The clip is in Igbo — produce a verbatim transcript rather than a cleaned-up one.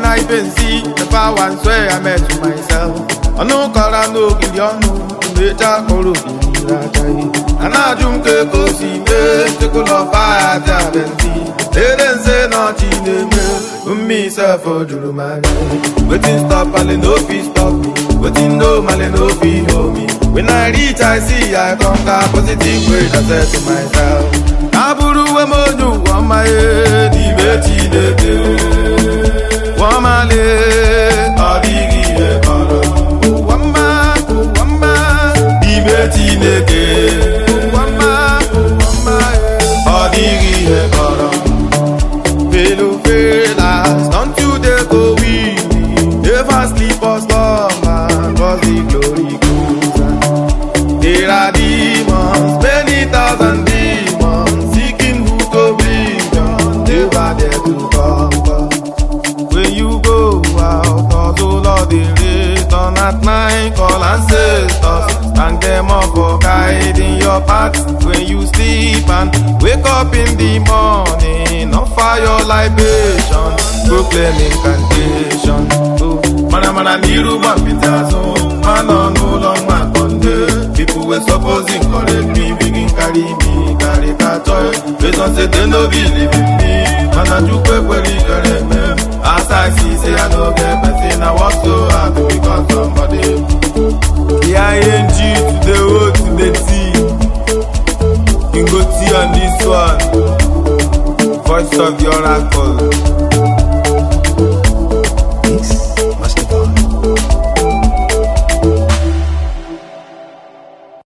I can see the power and swear I met to myself. I know Kara no in the unknown, the Jakoro, and I jump to go see me, to go to fire, and see. They didn't say nothing in the me, sir, for Jurumani. Waiting stop, I no fee stop me. Waiting no, I no fee hold me. When I reach, I see I conquer positive way. I said to myself, Aburu Wamodu, one my head, the Betty the day. One my leg, or the Gile Koro. One man, one man, the Betty the day. One man, one man, or the Gile Koro. Fellow fellas, don't you dare go weary. Never sleep or slumber, cause the glory goes. There are demons, many thousand demons, seeking who to bring down, never dare to conquer. When you go out, although Lord they return at night, call ancestors, thank them all for guiding your path. When you sleep and wake up in the morning, offer your libation, proclaim incantation. Oh, mana mana niru mapitazo, mana no long man konde. People were supposing correct me, begin carry me, carry that toy. They don't say they no believe in me. Mana you quick where you correct me. As I see, say I don't get better. I work so hard to become somebody. The I N G to the O to the T. You go T on this one. Voice of your oracle.